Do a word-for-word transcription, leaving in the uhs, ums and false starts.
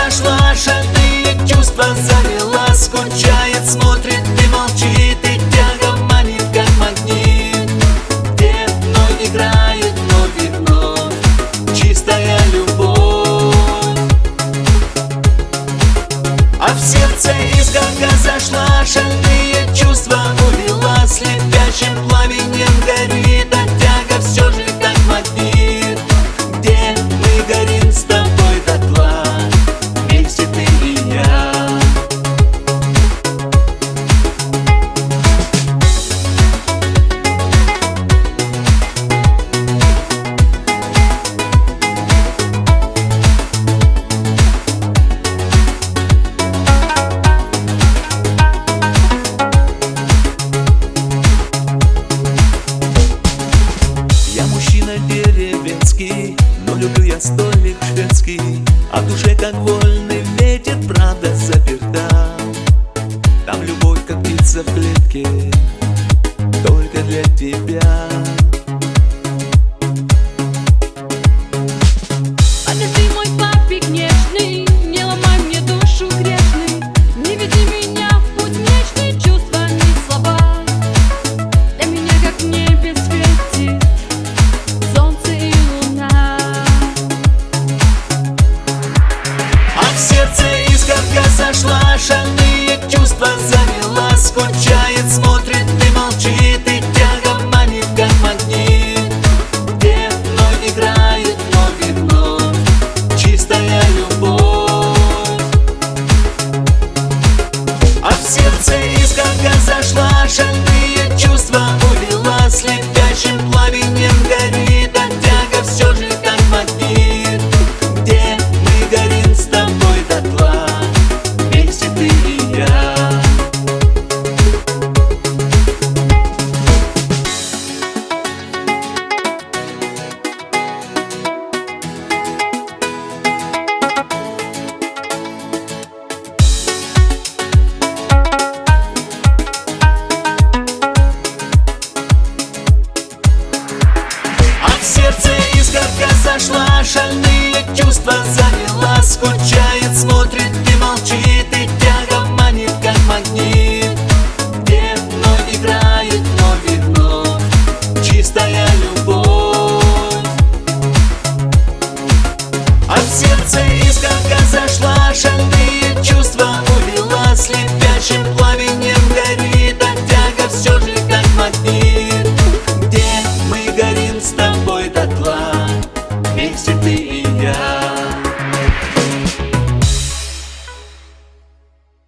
зашла, шальные чувства завела. Скучает, смотрит и молчит, и тяга манит, как магнит. Где вновь играет вновь и вновь чистая любовь. А в сердце искорка зашла, шальные чувства увела. Слепящим пламенем горит, а тяга все же как магнит. Где мы горим с тобой дотла, вместе ты и я. Я мужчина деревенский, но люблю я столик шведский. А в душе как вольный ветер, правда заперта. Там любовь как птица в клетке, только для тебя. А ты мой папик нежный, не ломай мне душу грешный. Не веди меня в путь млечный, чувства не слова. Для меня как в небе светит солнце и луна. А в сердце искорка зашла, шальные чувства завела. Скучает, смотрит и молчит, и тяга манит, как магнит. Где вновь играет вновь и вновь чистая любовь. А в сердце искорка зашла, шальные чувства увела. Слепящим пламенем горит, а тяга все же как магнит. Где мы горим с тобой дотла, вместе ты и я. А в сердце искорка зашла, шальные чувства завела. Скучает.